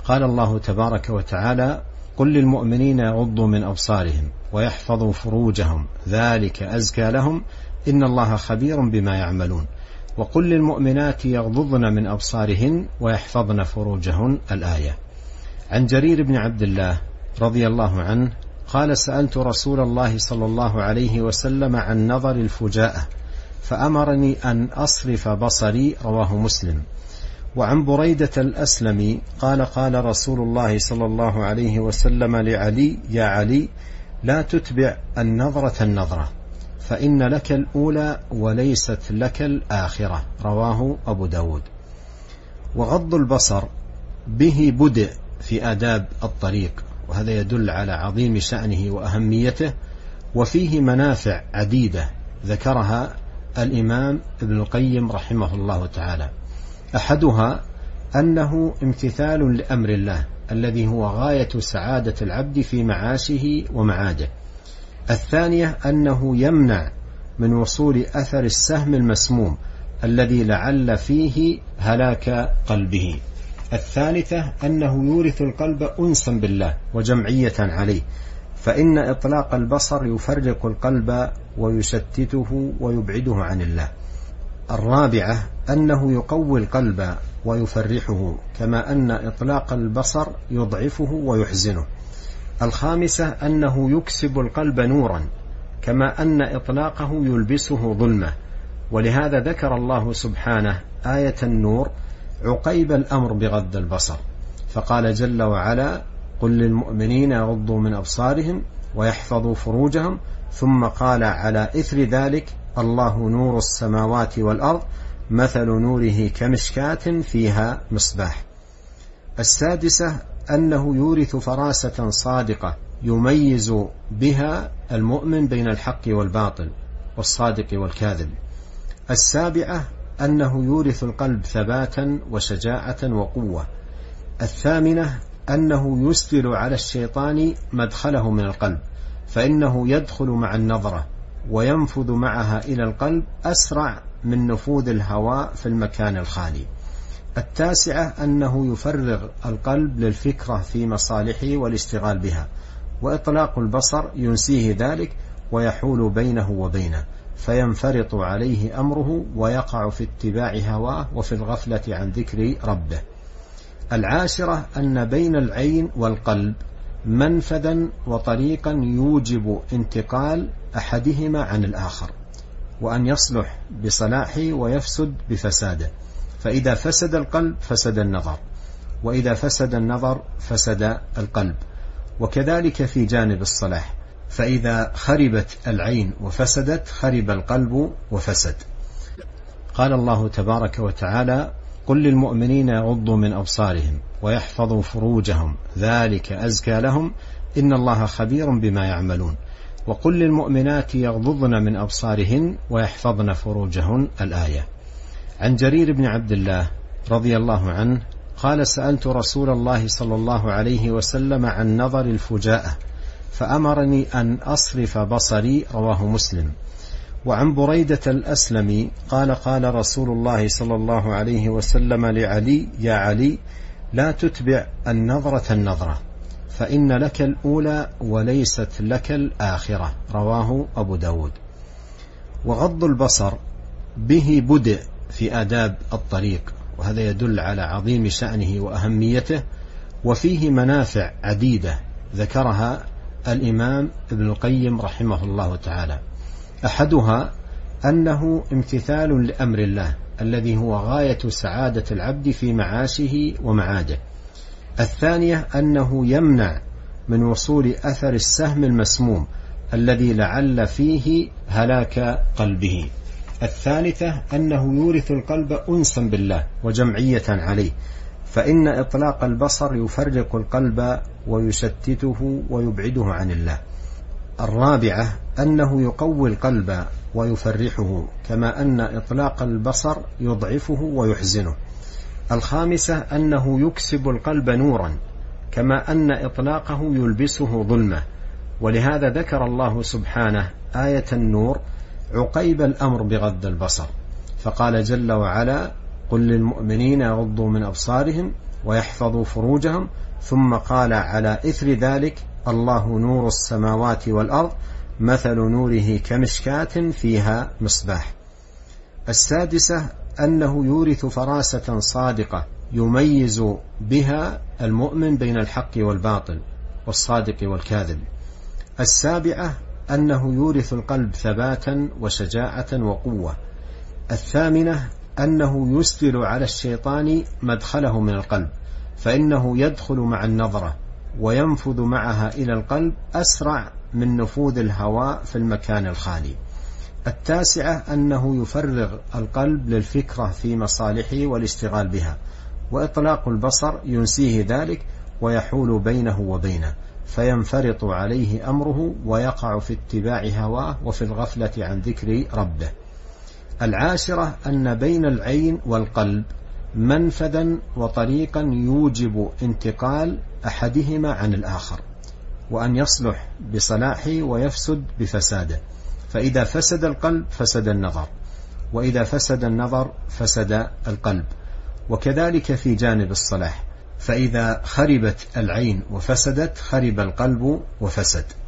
قال الله تبارك وتعالى: قل للمؤمنين يغضوا من أبصارهم ويحفظوا فروجهم ذلك أزكى لهم إن الله خبير بما يعملون. وقل للمؤمنات يغضضن من أبصارهن ويحفظن فروجهن. الآية. عن جرير بن عبد الله رضي الله عنه قال: سألت رسول الله صلى الله عليه وسلم عن نظر الفجاءة فأمرني أن أصرف بصري. رواه مسلم. وعن بريدة الأسلمي قال: قال رسول الله صلى الله عليه وسلم لعلي: يا علي، لا تتبع النظرة النظرة، فإن لك الأولى وليست لك الآخرة. رواه أبو داود. وغض البصر به بدء في آداب الطريق، وهذا يدل على عظيم شأنه وأهميته، وفيه منافع عديدة ذكرها الإمام ابن القيم رحمه الله تعالى. أحدها أنه امتثال لأمر الله الذي هو غاية سعادة العبد في معاشه ومعاده. الثانية أنه يمنع من وصول أثر السهم المسموم الذي لعل فيه هلاك قلبه. الثالثة أنه يورث القلب أنسا بالله وجمعية عليه، فإن إطلاق البصر يفرق القلب ويشتته ويبعده عن الله. الرابعة أنه يقوي القلب ويفرحه، كما أن إطلاق البصر يضعفه ويحزنه. الخامسة أنه يكسب القلب نورا، كما أن إطلاقه يلبسه ظلمة، ولهذا ذكر الله سبحانه آية النور عقيب الأمر بغض البصر، فقال جل وعلا: قل للمؤمنين يغضوا من أبصارهم ويحفظوا فروجهم، ثم قال على إثر ذلك: الله نور السماوات والأرض مثل نوره كمشكاة فيها مصباح. السادسة أنه يورث فراسة صادقة يميز بها المؤمن بين الحق والباطل والصادق والكاذب. السابعة أنه يورث القلب ثباتا وشجاعة وقوة. الثامنة أنه يسدل على الشيطان مدخله من القلب، فإنه يدخل مع النظرة وينفذ معها إلى القلب أسرع من نفوذ الهواء في المكان الخالي. التاسعة أنه يفرغ القلب للفكرة في مصالحه والاشتغال بها، وإطلاق البصر ينسيه ذلك ويحول بينه وبينه، فينفرط عليه أمره ويقع في اتباع هواه وفي الغفلة عن ذكر ربه. العاشرة أن بين العين والقلب منفذا وطريقا يوجب انتقال أحدهما عن الآخر، وأن يصلح بصلاحه ويفسد بفساده، فإذا فسد القلب فسد النظر، وإذا فسد النظر فسد القلب، وكذلك في جانب الصلاح، فإذا خربت العين وفسدت خرب القلب وفسد. قال الله تبارك وتعالى: قل للمؤمنين يغضوا من أبصارهم ويحفظوا فروجهم ذلك أزكى لهم إن الله خبير بما يعملون. وقل للمؤمنات يغضضن من أبصارهن ويحفظن فروجهن. الآية. عن جرير بن عبد الله رضي الله عنه قال: سألت رسول الله صلى الله عليه وسلم عن نظر الفجاءة فأمرني أن أصرف بصري. رواه مسلم. وعن بريدة الأسلمي قال: قال رسول الله صلى الله عليه وسلم لعلي: يا علي، لا تتبع النظرة النظرة، فإن لك الأولى وليست لك الآخرة. رواه أبو داود. وغض البصر به بدء في آداب الطريق، وهذا يدل على عظيم شأنه وأهميته، وفيه منافع عديدة ذكرها الإمام ابن القيم رحمه الله تعالى. أحدها أنه امتثال لأمر الله الذي هو غاية سعادة العبد في معاشه ومعاده. الثانية أنه يمنع من وصول أثر السهم المسموم الذي لعل فيه هلاك قلبه. الثالثة أنه يورث القلب أنسا بالله وجمعية عليه، فإن إطلاق البصر يفرق القلب ويشتته ويبعده عن الله. الرابعة أنه يقوي القلب ويفرحه، كما أن إطلاق البصر يضعفه ويحزنه. الخامسة أنه يكسب القلب نورا، كما أن إطلاقه يلبسه ظلمة، ولهذا ذكر الله سبحانه آية النور عقيب الأمر بغض البصر، فقال جل وعلا: قل للمؤمنين يغضوا من أبصارهم ويحفظوا فروجهم، ثم قال على إثر ذلك: الله نور السماوات والأرض مثل نوره كمشكاة فيها مصباح. السادسة أنه يورث فراسة صادقة يميز بها المؤمن بين الحق والباطل والصادق والكاذب. السابعة أنه يورث القلب ثباتا وشجاعة وقوة. الثامنة أنه يسدل على الشيطان مدخله من القلب، فإنه يدخل مع النظرة وينفذ معها إلى القلب أسرع من نفوذ الهواء في المكان الخالي. التاسعة أنه يفرغ القلب للفكرة في مصالحه والاشتغال بها، وإطلاق البصر ينسيه ذلك ويحول بينه وبينه، فينفرط عليه أمره ويقع في اتباع هواه وفي الغفلة عن ذكر ربه. العاشرة أن بين العين والقلب منفذا وطريقا يوجب انتقال أحدهما عن الآخر، وأن يصلح بصلاحه ويفسد بفساده، فإذا فسد القلب فسد النظر، وإذا فسد النظر فسد القلب، وكذلك في جانب الصلاح، فإذا خربت العين وفسدت خرب القلب وفسد.